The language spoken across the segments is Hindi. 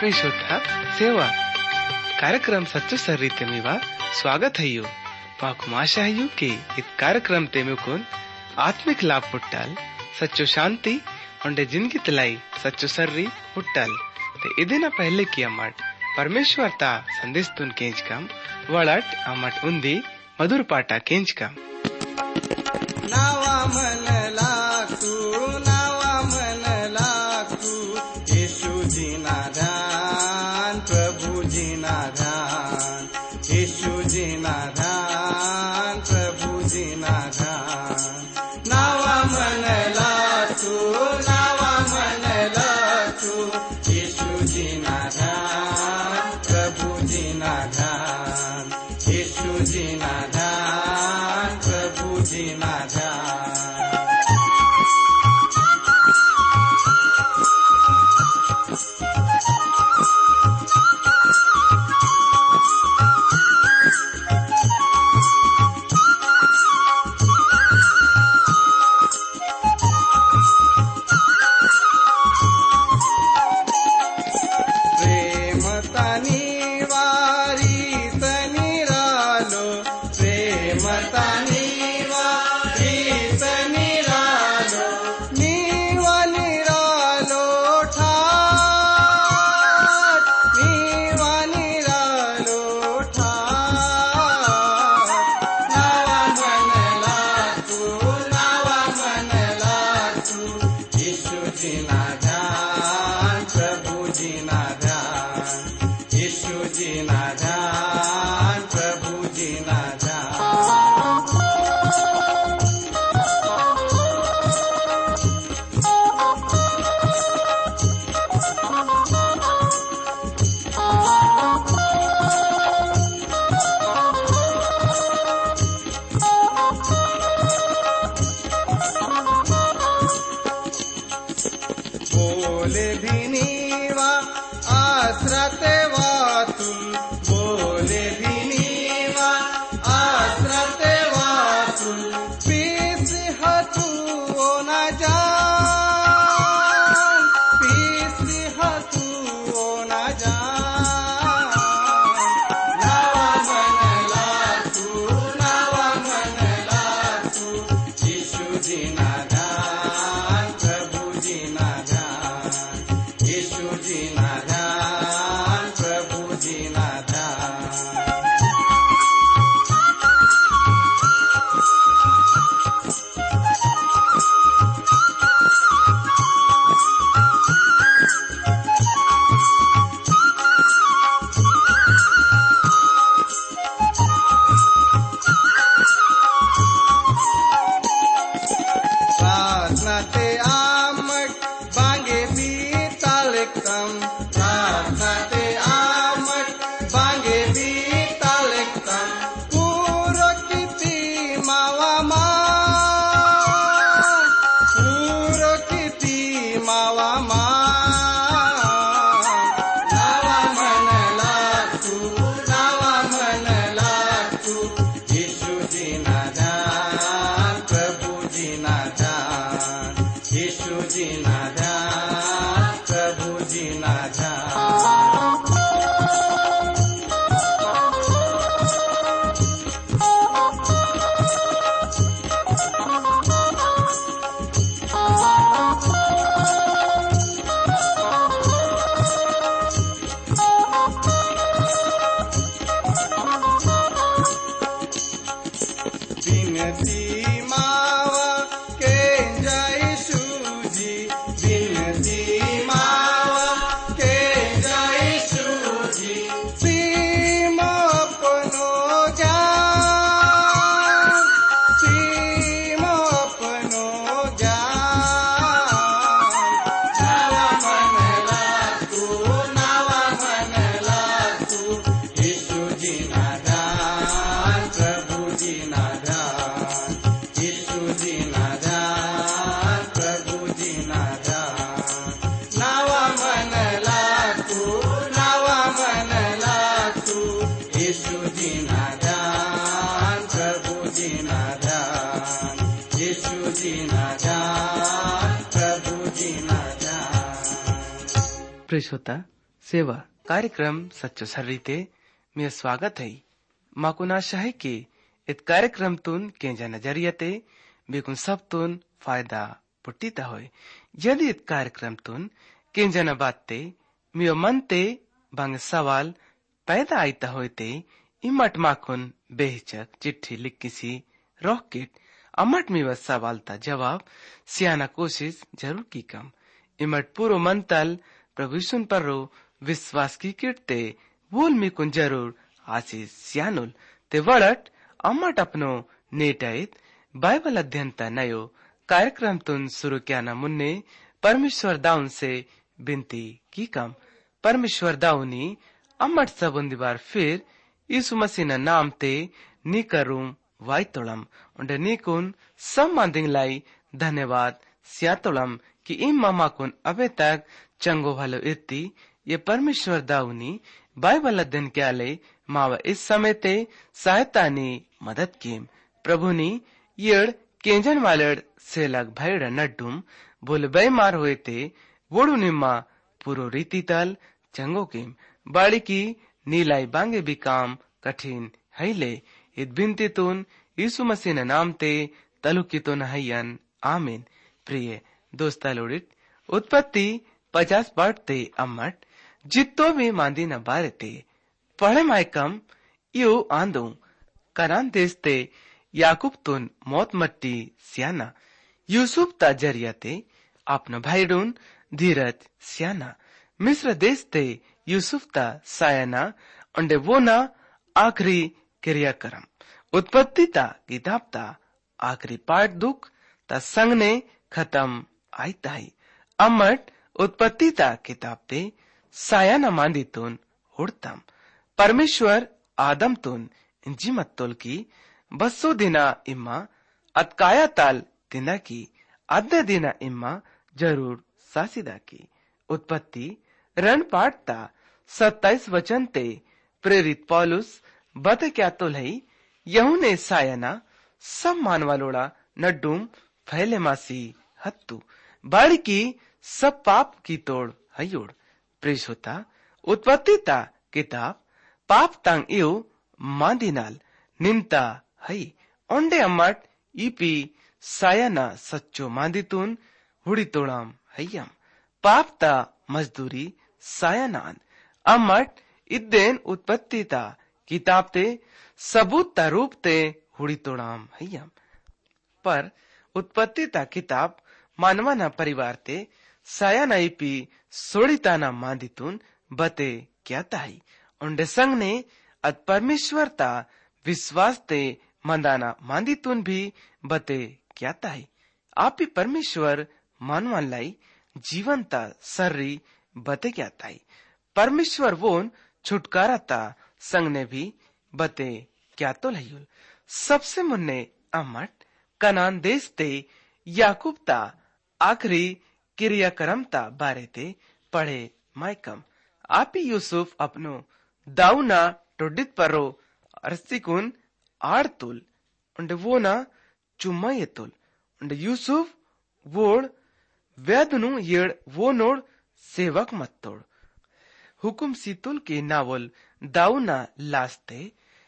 प्रिय श्रोता सेवा कार्यक्रम सच्चो सर्री तेमीवा स्वागत है। पाकुम आशा है कि इस कार्यक्रम तेमुकुन आत्मिक लाभ पुट्टल सच्चो शांति और जिंदगी तलाई सच्चो सर्री पुट्टल ते इदेना पहले की अमट परमेश्वर ता संदेश तुन केंच कम वड़ट अमट उन्दी मधुर पाटा केंच कम नावा मन लागू यीशु जी ना ध्यान प्रभु जी ना ध्यान यीशु जी ना ध्यान प्रभु जी ना ध्यान नावा मन लागू यीशु जी ना ध्यान प्रभु जी ना ध्यान यीशु जी ना ध्यान प्रभु जी ना ध्यान। प्रिय श्रोता सेवा कार्यक्रम सच्चो सर्रीते में स्वागत है। माकुन आशा है कि इत कार्यक्रम तुन केंजा नजरियते बेकुन सब तुन फायदा पुट्टीता होय। यदि इत कार्यक्रम तुन केंजा न बातते मियो मनते बंग सवाल पैदा आईता होते इमट माकुन बेहिचक चिट्ठी लिख किसी रॉकेट अमट में वह सवाल ता जवाब सियाना कोशिश जरूर की कम इमट पूरो मंतल प्रभु सुन पर रो विश्वास की किटते बोल मी कुन जरूर आशीष सियानुल ते वड़ट अमट अपनो नेटाइत बाइबल अध्ययन ता नयो कार्यक्रम तुन शुरू क्या न मुन्ने परमेश्वर दाउन से बिनती की कम परमेश्वर दाउनी अमट सबुंदी बार फिर यीशु मसीह न नाम ते नी करूं वाई तोड़म उन्हें नी कुन सब मांदिंग लाई धन्यवाद सियातोड़म कि इम मामा कुन अबे तक चंगो भलो इत्ती ये परमेश्वर दाउनी बाइबल अध्ययन क्या ले मावा इस समय ते सहायता नी मदद की प्रभु नी येड़ केंजन वालेड़ से लग भैड नड्डुम बोले बेमार हुए ते वोड़ू निम्मा पूरो रीति तल चंगो की बाड़ी की नीलाई बांगे भी काम कठिन है ले इत बिनती तुन यीशु मसीह न नाम ते तलुकी तुन हयन आमीन। प्रिय दोस्ता लोडित उत्पत्ति 50 पाठ ते अम्मट जितो भी मांदी न बारे ते पढ़े मायकम यू आंदू कनान देश ते याकूब तुन मौत मट्टी सियाना यूसुफ ता जरिया ते अपना भाईडून धीरज सियाना मिस्र देश ते यूसुफ ता सायना अंडे वो ना आखिरी क्रियाक्रम उत्पत्ति ता किताब ता आखिरी पाठ दुख ता संग ने खत्म आईता है अमट उत्पत्ति ता किताब ते सायना मांदी तुन उड़तम परमेश्वर आदम तुन जिमत तोल की बसो दिना इम्मा अतकाया ताल दिना की अद्दे दिना इम्मा जरूर सासिदा की उत्पत्ति रण पाठ ता 27 वचन ते प्रेरित पौलुस बत क्या तो लई यहूने सायना सब मानवालोड़ा नड्डूम फैले मासी हत्तू बाड़ी की सब पाप की तोड़ हयोड़ प्रेस होता उत्पत्ति ता किताब पाप तांग इव मांदिनाल निंता हई ओंडे अम्मट ईपी सायना सच्चो मांदितून हुड़ी तोड़ाम हयम पाप ता मजदूरी सायनान अम्मट इद्देन उत्पत्ति ता किताब ते सबूत ता रूप ते हुड़ी तोड़ाम हयम पर उत्पत्ति ता किताब मानवाना परिवार ते सायना ईपी सोड़ीताना मांदितून बते क्या ताई उन्डे संग ने अत परमेश्वर ता विश्वास ते मंदाना मांदितून भी बते क्या ताई आप ही परमेश्वर मानवान लाई जीवन ता सर्री बते क्या ताई परमेश्वर वोन छुटकारा ता संग ने भी बते क्या तो लयुल सबसे मुन्ने अमट कनान देश ते याकूब ता आखिरी क्रियाक्रम ता बारे ते पढ़े मायकम आप ही यूसुफ अपनो दाऊना टोडित परो अरस्तिकुन आड़तुल उन्डे वो ना चुम्मा ये तुल उन्डे यूसुफ वोड़ वेदनु येड़ वो नोड़ सेवक मत तोड़ हुकुम सीतुल के नावल दाऊना लास्ते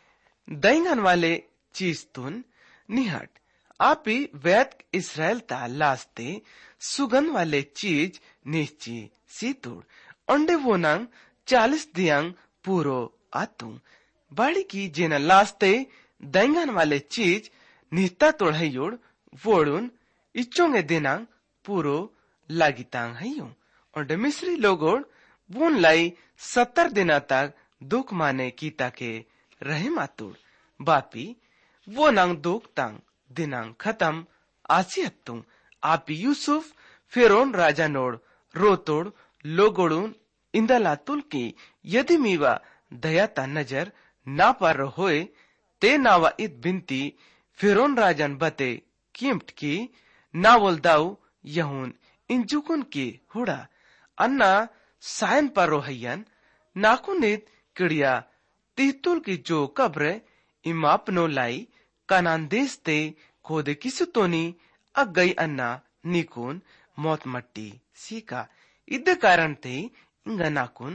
दैंगन वाले चीज तुन निहट आप ही वैद इसराइल ता लास्ते सुगंध वाले चीज निश्ची सीतुड़ अंडे वो नंग 40 दियांग पूरो आतू बाड़ी की जेना लास्ते दैंगन वाले चीज निस्ता तोड़ोड़ वोड़ुन इच्चोंगे दिनांग पूरो लागितांग हयूं अंडे मिस्री लोगोड़ वोन लाई 70 दिना तक दुख माने कीता के रहे मातुड़ बापी वो नंग दुख तंग दिनांग खत्म आसी हत्तू आप यूसुफ फिरौन राजा नोड़ रोतोड़ लोगोड़ून इंदलातुल की यदि मीवा दया ता नजर ना पर होए ते नावा इत बिनती फिरौन राजन बते कीमट की नावल दाऊ यहून इंजुकुन की हुड़ा अन्ना सायन पर रोहयन नाकुनित किड़िया तिहतुल की जो कब्र इमापनो लाई कनान देश ते खोदे किसुतोनी अग गई अन्ना निकुन मौत मट्टी सीका इद्दे कारण ते इंगा नाकुन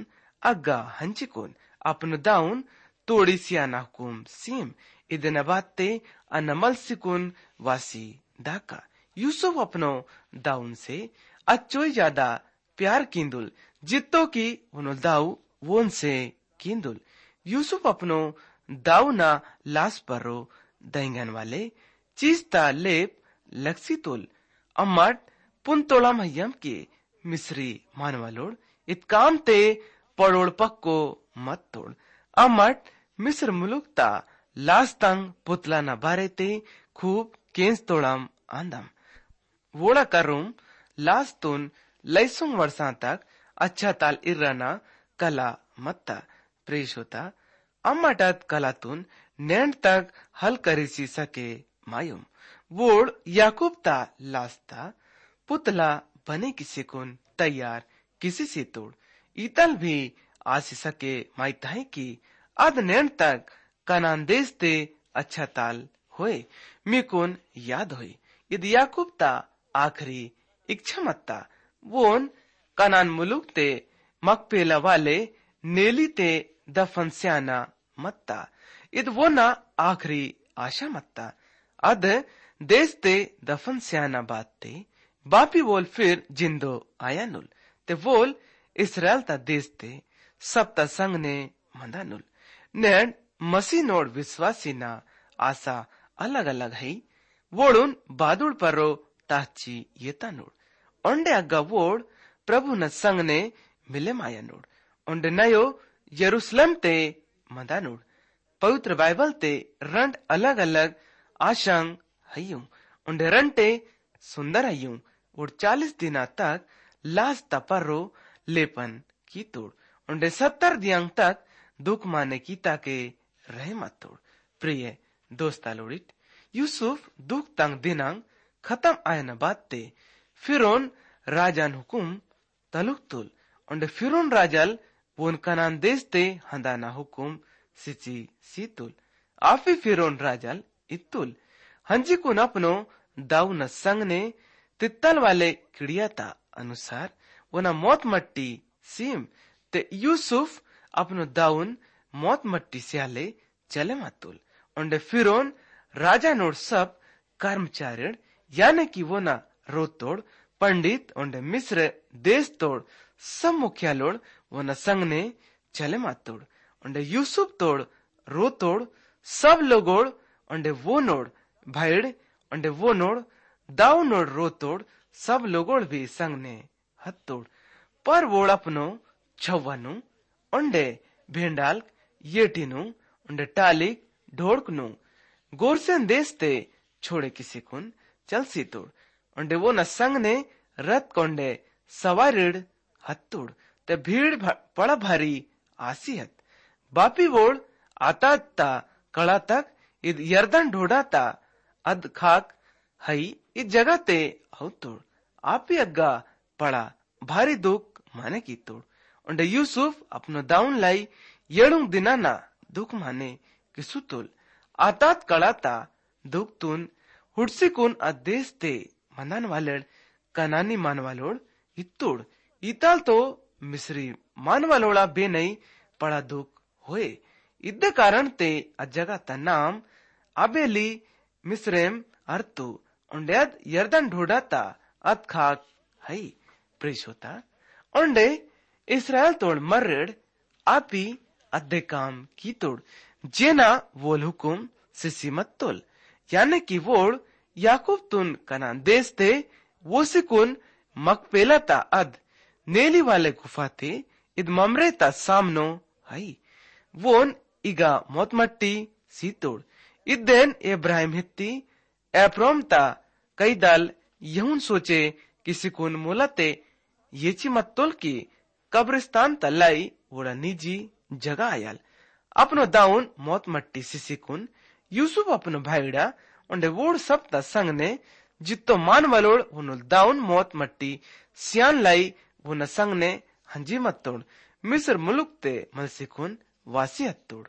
अग्गा हंचिकुन अपनो दाउन तोड़ी सियाना हुकुम सीम इदन बाते अनमल सिकुन वासी दाका। यूसुफ अपनो दाउन से अच्छोई ज्यादा प्यार किंदुल जित्तो की उन दाऊ वोन से किंदुल। यूसुफ अपनो दाऊ ना लाश परो दैंगन वाले चीजता लेप लक्सी तुल अम्मट पुन तोड़ा महियम के मिस्री मानवालोड इत काम ते पड़ोड़ पक्को मत तोड़ अम्मट मिस्र मुलुक ता लाश तंग पुतला न बारे ते खूब केंस तोड़म आंदम वोड़ा करूम लाश तुन लैसुंग वर्षा तक अच्छा ताल इर्राना कला मत्ता प्रेश होता अम्मटत कला तुन नैंड तक हल करीसी सके मायूम वोड़ याकूब ता लास्ता पुतला बने किसी कुन तैयार किसी से तोड़ ईतल भी आसी सके माइता है कि अद नैंड तक कनान देश ते अच्छा ताल होए मिकुन याद होए यदि याकूब ता आखिरी इच्छा मत्ता वोन कनान मुलुक ते मकपेला वाले नेली ते दफन स्याना मत्ता इद वो ना आखिरी आशा मत्ता अद देश ते दफन स्याना बात ते बापी वोल फिर जिंदो आया नुल ते वोल इसराइल ता देश ते सप्ता संग ने मंदा नुल नैंड मसी नोड विश्वासी ना आशा अलग अलग है वोड़ुन बादुड़ परो ताची येता नोड ओंडे अग्गा वोड़ प्रभु न संग ने मिले माया नोड ओंडे नयो यरूशलेम ते मंदा नोड पवित्र बाइबल ते रंड अलग अलग आशंग हयूं उन्हें रंटे सुंदर हयूं और 40 दिना तक लाश तपरो लेपन की तोड़ उन्हें 70 दियांग तक दुख माने की ताके रहे मत तोड़। प्रिय दोस्ता लोड़ित यूसुफ दुख तंग दिनांग खत्म आयन बात ते फिरोन राजान हुकुम तलुक तुल उन्हें फिरोन राजल वोन कनान देश ते हंदाना हुकुम सिची सीतुल आफी फिरोन राजल इत्तुल हंजी कुन अपनो दाऊ न संग ने तित्तल वाले किड़ियाता अनुसार वना मौत मट्टी सीम ते यूसुफ अपनो दाउन मौत मट्टी स्याले चले मतुल उन्हें फिरोन राजा नोड सब कर्मचारी यानी कि वो ना रो तोड़ पंडित उन्हें मिस्र देश तोड़ सब मुखिया लोड़ वो न संग ने चले मतोड़ उन्हें यूसुफ तोड़ रो तोड़ सब लोगोड़ उन्हें वो नोड़ भाईड़ उन्हें वो नोड़ दाऊ नोड़ रो तोड़ सब लोगोड़ भी संग ने हथ तोड़ पर वोड़ अपनो छवनु उन्हें भेंडाल येटिनु उन्हें टालिक ढोड़कनु गोरसेन देश ते छोड़े किसी कुन चल सी तोड़ उन्हें वो न संग ने रथ कोंडे सवारिड़ हथ तोड़ ते भीड़ पड़ा भारी आसी हत बापी वोड़ आता ता कड़ा तक इद यर्दन ढोड़ा ता अद खाक हई इस जगह ते हौ तोड़ आपी अग्गा पड़ा भारी दुख माने की तोड़ उन्हें यूसुफ अपनो दाउन लाई येड़ुंग दिना ना दुख माने किसु तुल आतात कड़ा ता दुख तुन हुडसी कुन अदेश ते मंदान वाले कनानी मानवालोड़ इत्तोड़ इताल तो मिस्री मानवालोड़ा बे नहीं पड़ा दुख होए इद्दे कारण ते अजगा ता नाम अबेली मिस्रेम अर्थु उन्हें अद यर्दन ढोड़ा ता अद खाक हई प्रेश होता उन्हें इसराइल तोड़ मर्रेड आपी अद्दे काम की तोड़ जेना वोल हुकुम सिसी मत तोल यानी कि वोड़ याकूब तुन कनान देश ते वो सिकुन मकपेला ता अद नेली वाले गुफा ते इद ममरे ता सामनो हई वोन इगा मौत मट्टी सी तोड़ इदेन इब्राहिम हित्ती एप्रोम ता कई दाल यहुन सोचे किसी कुन मुलाते येची मत्तोल की कब्रिस्तान तलाई वोड़ा निजी जगह आयल अपनो दाउन मौत मट्टी सिसिकुन यूसुफ अपनो भाईड़ा उन्हें वोड़ सब ता संग ने जित्तो मान वलोड़ उन्हों दाउन मौत मट्टी सियान लाई वो न संग ने हंजी मत्तोड़ मिस्र मुलुक ते मलसिकुन वासी हत्तोड़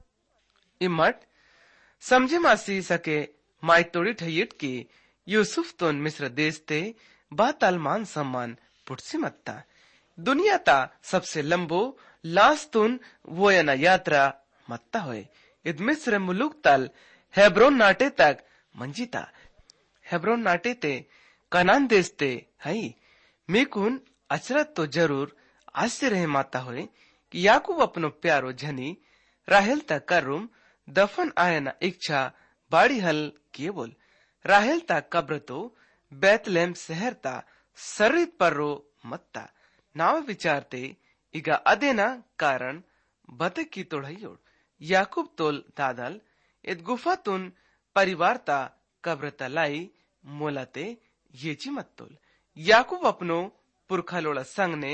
इमट समझे मासी सके माई तोड़ी ठहियट की यूसुफ तोन मिस्र देश ते बाताल मान सम्मान पुटसी मत्ता दुनिया ता सबसे लंबो लास्तुन वो यना यात्रा मत्ता होए इद मिस्र मुलुक तल हेब्रोन नाटे तक मंजिता हेब्रोन नाटे ते कनान देश ते हई मेकुन अचरत तो जरूर आश्चर्य माता होए कि याकूब अपनो प्यारो झनी राहेल ता करुम दफन आयना इच्छा बाड़ी हल किए बोल राहेल ता कब्र तो बैतलेम शहर ता सरित पर्रो मत्ता नाव विचारते इगा अदेना कारण बते की तोड़ोड़ याकूब तोल दादल इत गुफा तुन परिवार ता कब्र तलाई मोलाते येची मत्तोल याकूब अपनो पुरखा लोड़ा संग ने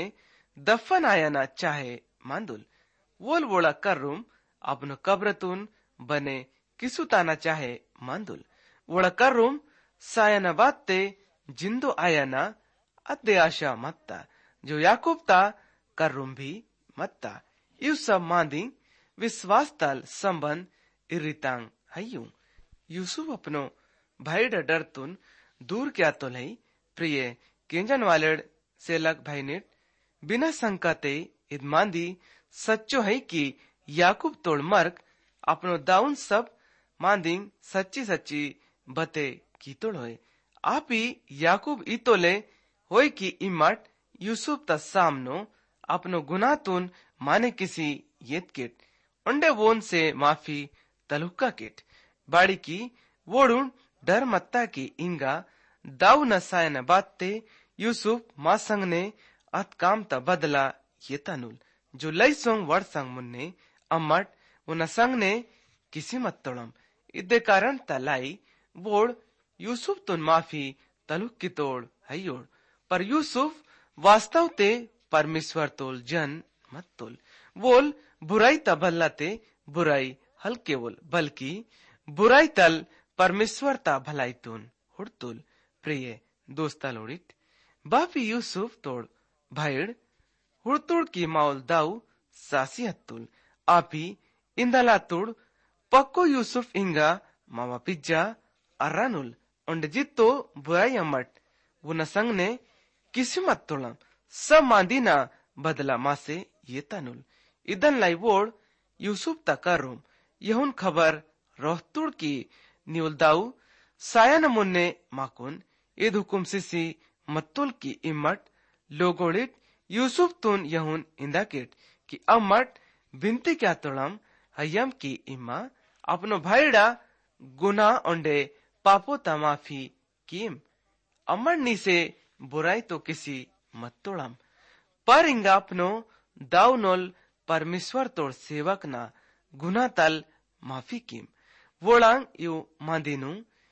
दफन आयना चाहे मांदुल वोल वोड़ा कर्रुम अपनो कब्र तुन बने किसुताना चाहे मांदुल वोड़ा कर्रुम सायना बाते जिंदो आयना अद्दे आशा मत्ता जो याकूब ता कर्रुम भी मत्ता यू सब मांदी विश्वास तल संबंध इरितांग हयू यूसुफ अपनो भाई डर तुन दूर क्या तो लई प्रिय केंजन वालेड से लग भाई नेट बिना संकाते इद मांदी सच्चो है कि याकूब तोड़ मर्क अपनो दाउन सब मांदिंग सच्ची सच्ची बते की तोड़ होए आप ही याकूब इतोले होए कि इमट यूसुफ ता सामनो अपनो गुनाह तुन माने किसी येत किट उंडे वोन से माफी तलुक्का किट बाड़ी की वोडुन डर मत्ता की इंगा दाऊ नसायन बाते यूसुफ मा संग ने अत काम ता बदला ये तनुल जो लई सोंग वड़ संग मुन्ने अम्मट उन संग ने किसी मत तोड़म इदे कारण तलाई वोड़ यूसुफ तुन माफी तलुक की तोड़ हयोड़ पर यूसुफ वास्तव ते परमेश्वर तोल जन मत तोल वोल बुराई तबल्लाते बुराई हल्के वोल बल्कि बुराई तल परमेश्वर ता भलाई तुन हुड़तुल प्रिय दोस्ता लोड़ित बापी यूसुफ तोड़ भाईड़ हुड़तुड़ की माउल दाऊ सासी हत्तुल आपी इंदला तुड़ पक्को यूसुफ इंगा मामा पिज्जा अर्रानुल उंड जित्तो बुराई अमट वो नसंग ने किसी मत तोड़म सब मांदीना बदला मासे ये तनुल इदन लाई वोड़ यूसुफ तकारुम यहुन खबर रोहतुड़ की न्यूल दाऊ सायन मुन्ने माकुन इद हुकुम सिसी मत्तुल की इमट लोगोड़ित यूसुफ तुन यहुन इंदाकिट की अमट बिनती क्या तोड़म हयम की इम्मा अपनो भाईड़ा गुना ओंडे पापो तमाफी कीम अमर नी से बुराई तो किसी मत तोड़म पर इंगा अपनो दाऊ नोल परमेश्वर तोड़ सेवक ना गुना तल माफी कीम वोड़ांग यू मांदिनु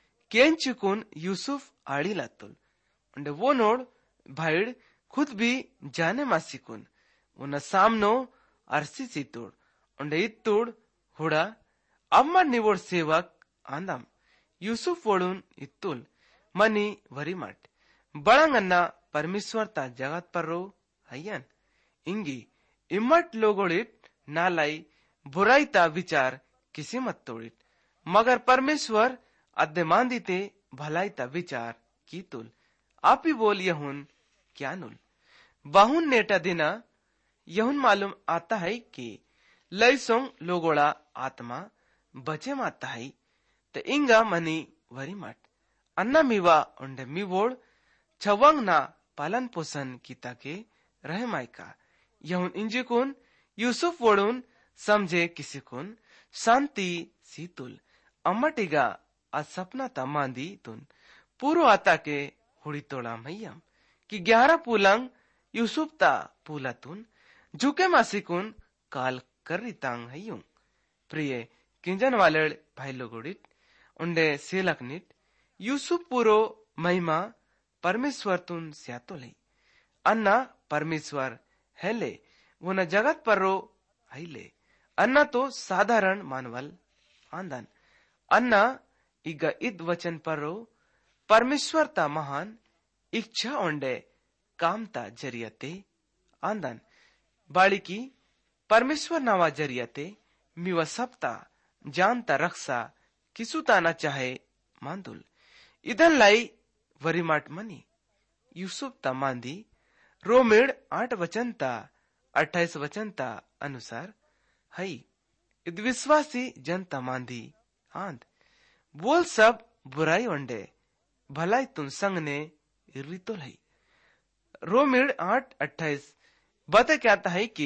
केंचुकुन यूसुफ आड़ी लातुल उंडे वो नोड़ भाईड़ खुद भी जाने मासिकुन उन सामनो अरसी सितुड़ उंडे इतुड़ हुड़ा अम्मा निवोड़ सेवक आंदम यूसुफ वोड़ुन इत्तुल मनी वरी मट बड़ंगन्ना परमेश्वर ता जगत पर रो हयन इंगी इमट लोगोड़ित नालाई बुराई ता विचार किसी मत तोड़ित मगर परमेश्वर अद्दे मांदीते भलाई ता विचार की तुल आप ही बोल यहुन क्या नुल बाहुन नेटा दिना यहुन मालूम आता है कि लईसोंग लोगोड़ा आत्मा बचे माता है ते इंगा मनी वरी मट अन्ना मीवा उंडे मीवोड़ छवंग ना पालन पोषण कीता के रहे मायका यहुन इंजिकुन यूसुफ वोड़ुन समझे किसी कुन शांति सीतुल अम्मटिगा आज सपना ता मांदी तुन पूर्व आता के हुड़ी तोड़ा मैयम कि 11 पुलंग यूसुफ ता पूला तुन झुके मासिकुन काल कर तांग हयू प्रिय किंजन वाले भाई लोगोड़ित उंडे सेलक निट यूसुफ पूरो महिमा परमेश्वर तुन स्यातो ले अन्ना परमेश्वर हेले वो न जगत पर रो हईले अन्ना तो साधारण मानवल आंदन अन्ना इगा इद वचन पर रो परमेश्वर ता महान इच्छा ओंडे काम ता जरियते आंदन बाड़ी की परमेश्वर नावा जरियते मिवा सबता जानता रक्षा किसुता न चाहे मांदुल इधन लाई वरिमाट मनी यूसुफ ता मांदी रोमेड़ 8 वचन ता 28 वचन ता अनुसार हई इद विश्वासी जनता मांधी आंद बोल सब बुराई वंडे भलाई तुम संग ने रितुल है। रोमिड 8:28 बता क्या है कि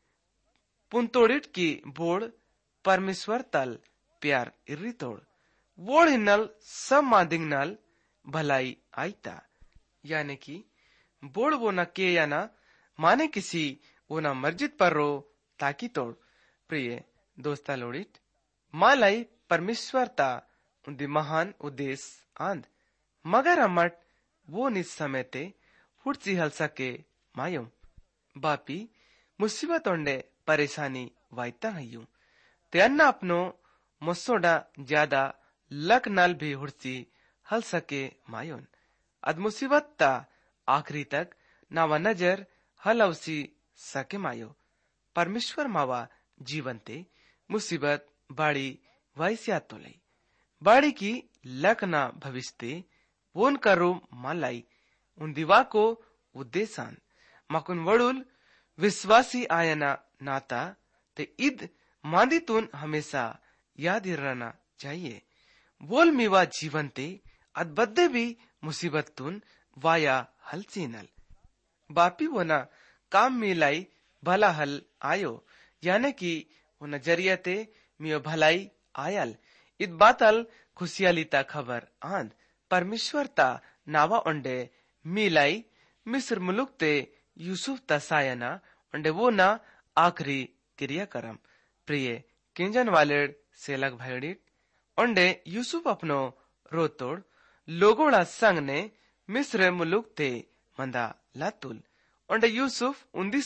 पुंतोड़िट की बोड़ परमेश्वर तल प्यार इर्री तोड़ बोड़ हिन्नल सब मादिंग नल भलाई आईता, यानी कि बोड़ वो न के या ना माने किसी वो न मर्जित पर रो ताकि तोड़। प्रिय दोस्ता लोड़िट मालाई परमेश्वर ता उन्दी महान उद्देश्य आंद मगर अमट वो निस समय ते फुटसी हल सके मायूं बापी मुसीबत ओंडे परेशानी वाइता हयूं ते अन्ना अपनो मुस्सोडा ज्यादा लक नल भी हुड़सी हल सके मायून अद मुसीबत ता आखिरी तक नावा नजर हल अवसी सके मायो। परमेश्वर मावा जीवन ते मुसीबत बाड़ी वाइसिया तो लई बाड़ी की लक ना भविष्य वोन करो मालाई उन दिवा को उद्देशान मकुन वड़ुल विश्वासी आयना नाता ते इद मांदितुन हमेशा याद रहना चाहिए। बोल मीवा जीवन ते अदबद्दे भी मुसीबत तुन वाया हल चीनल बापी वो ना काम मिलाई भला हल आयो, यानी कि वो नजरिया ते मियो भलाई आयल इत बातल खुशियालीता खबर आंद परमेश्वर ता नावा ओंडे मिलाई मिस्र मुलुक ते यूसुफ ता सायना ओंडे वो ना आखरी क्रियाक्रम। प्रिय किंजन वालेड सेलक भाईडिट ओंडे यूसुफ अपनो रोतोड़ लोगोड़ा संग ने मिस्र मुलुक ते मंदा लातुल ओंडे यूसुफ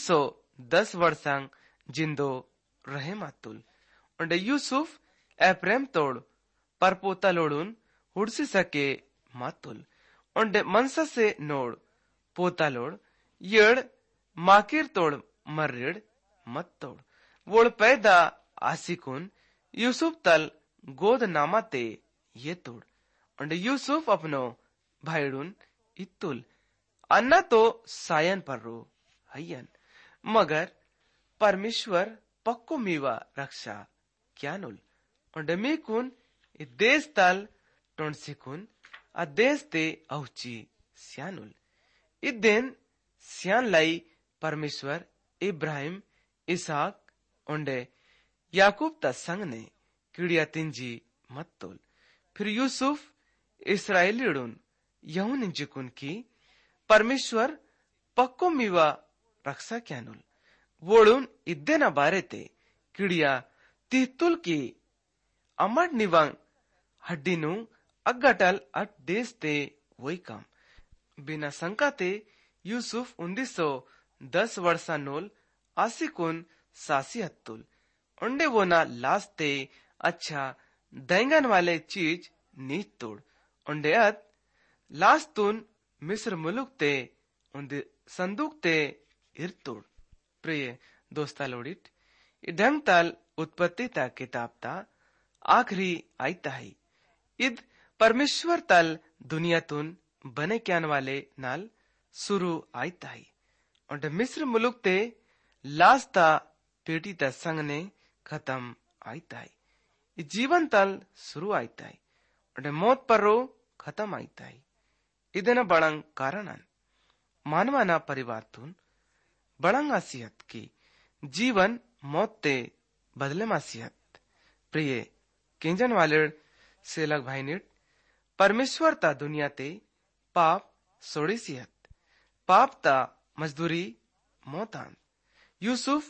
1910 वर्षांग जिंदो रहे मातुल ओंडे यूसुफ एप्रेम तोड़ परपोता लोड़ुन हुड़सी सके मातुल ओंडे मनसा से नोड़ पोता लोड़ येड़ माकिर तोड़ मर्रिड़ मत तोड़ वोड़ पैदा आसिकुन यूसुफ तल गोद नामाते ये तोड़ ओंडे यूसुफ अपनो भाईडुन इत्तुल अन्ना तो सायन पर रो हयन मगर परमेश्वर पक्को मीवा रक्षा क्यानुल ओंडे मीकुन देश तल टोंसिकुन अदेश ते औची स्यानुल इदेन स्यान लाई परमेश्वर इब्राहिम इसाक ओंडे याकूब ता संग ने किड़िया तिंजी मत्तुल फिर यूसुफ इस्राएलीडुन यहुन जिकुन की परमेश्वर पक्को मीवा रक्षा क्यानुल वोड़ुन इद्देना बारे ते किड़िया तिहतुल की अमर निवांग हड्डीनु अगटल अट देश ते वही काम बिना शंका ते यूसुफ 1910 वर्षा नोल आसिकुन सासी हत्तुल ओंडे वो ना लास्ते अच्छा दैंगन वाले चीज नीच तोड़ ओंडे अत लास्तुन मिस्र मुलुक ते उन्दे संदूक ते इरतोड़। प्रिय दोस्ता लोड़िट ढंग ताल उत्पत्ति ता किताब ता आखरी आईता है इद परमेश्वर तल दुनिया तुन बने क्यान वाले नाल शुरू आईता है और मिस्र मुलुक ते लास्ता पेटी ता संग ने खत्म आईता है जीवन तल शुरू आईता है और मौत पर रो खत्म आईता है इदेना बड़ंग कारणन मानवाना परिवार तुन बड़ंग आसियत की जीवन मौत ते बदले मासियत। प्रिय किंजन वाले सेलक भाईनिट परमेश्वर ता दुनिया ते पाप सोड़ी सियत पाप ता मजदूरी मौतान यूसुफ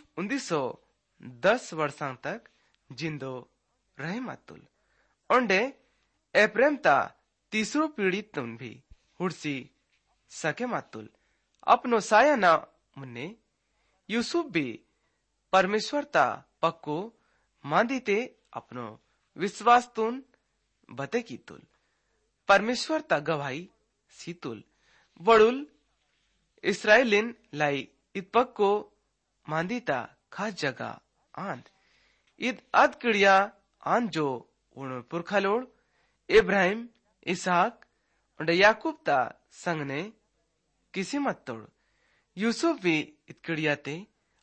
1910 वर्षां तक जिंदो रहे मातुल ओंडे एप्रेम ता तीसरो पीढ़ी तुन भी हुड़सी सके मातुल अपनो साया ना मुन्ने यूसुफ भी परमेश्वर ता पक्को मांदी ते अपनो विश्वास तुन बते की तुल परमेश्वर ता गवाही सीतुल वड़ुल इसराइलिन लाई इत पक्को मांदी ता खास जगह आंद इत अद किड़िया आंद जो उन पुरखलोड़ इब्राहिम इसहाक और याकूब ता संग ने किसी मत तोड़ यूसुफ भी इत किड़िया ते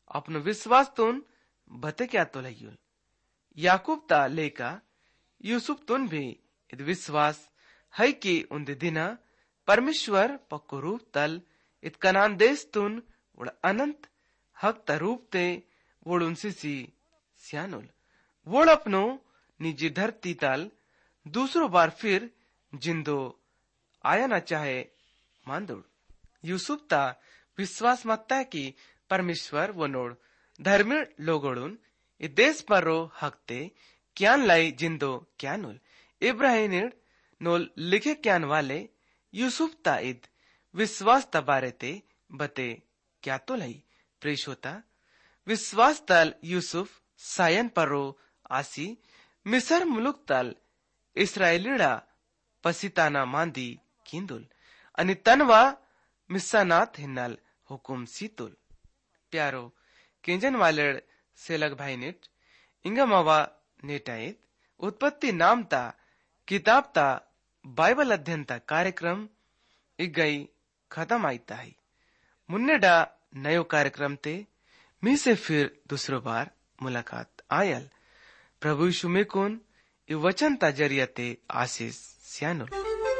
अपनो विश्वास तुन बते क्या तो लयुल याकूब ता लेका यूसुफ तुन भी इत विश्वास है कि उन्दे दिना परमेश्वर पक्को रूप तल इत कनान देश तुन उड़ अनंत हक तरूप ते वोड़ उनसे सी सियानुल वोड़ अपनो निजी धरती तल दूसरो बार फिर जिंदो आया न चाहे मांदुड़ यूसुफ ता विश्वास मत्ता है कि परमेश्वर वो नोड़ धर्मी लोगोड़ुन इ देश पर रो हकते क्यान लाई जिंदो क्यानुल इब्राहिम नोल लिखे क्यान वाले यूसुफ ता इद विश्वास तबारे ते बते क्या तो लाई प्रेषोता विश्वास तल यूसुफ सायन परो आसी मिसर मुलुक तल इस्राएलीड़ा पसिताना मांदी किंदुल अनि तनवा मिस्सानाथ हिन्नल हुकुम सीतुल प्यारो केंजन वाले सेलग भाई नेट इंगा मावा नेटाइत उत्पत्ति नाम ता किताब ता बाइबल अध्ययन ता कार्यक्रम इगई खत्म आईता है मुन्ने डा नयो कार्यक्रम ते मी से फिर दूसरो बार मुलाकात आयल प्रभु यीशु में कौन इ वचन ता जरिया ते आशीष सियानुल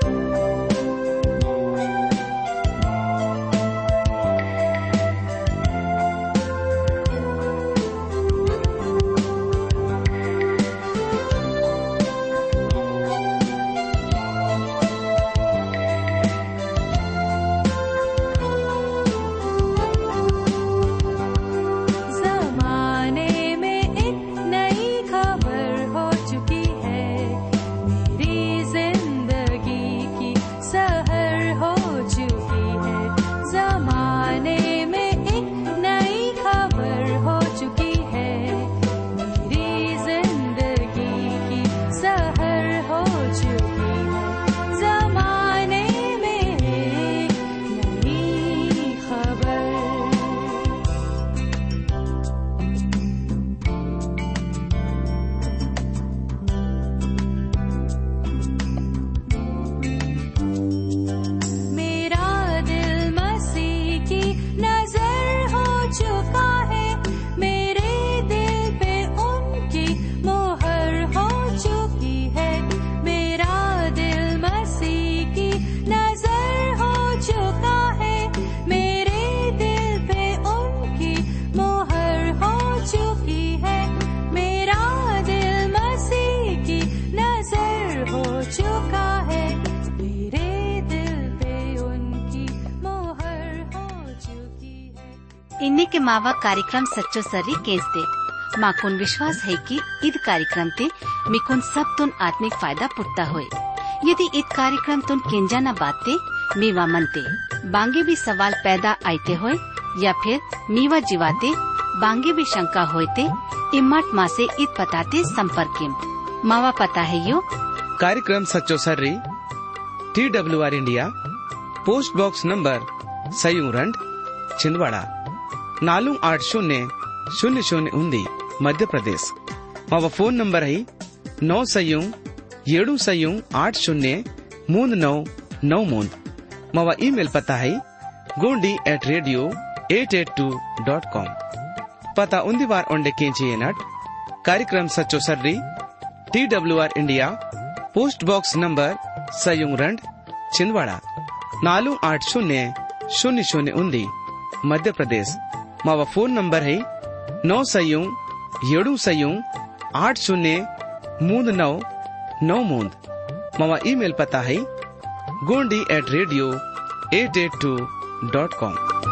इन्हीं के मावा कार्यक्रम सच्चो सर्री केंसते माकुन विश्वास है कि ईद कार्यक्रम ते मिकुन सब तुन आत्मिक फायदा पुट्टा होए। यदि ईद कार्यक्रम तुन केंजा न बाते मीवा मनते बांगे भी सवाल पैदा आते होए या फिर मीवा जीवाते बांगे भी शंका होते इम्मत माँ से ईद पताते संपर्क मावा पता है यो कार्यक्रम सच्चो सर्री TWR India post box number सयूरंड छिंदवाड़ा 4800 मध्य प्रदेश मावा फोन नंबर है 9 मावा ईमेल पता है gondi@radio882.com पता उन्दी बार ओंडे केंची नट कार्यक्रम सच्चो सर्री TWR India post box number सयूरंड छिंदवाड़ा 4800 मध्य प्रदेश मावा फोन नंबर है 9 मावा ईमेल पता है gondi@radio882.com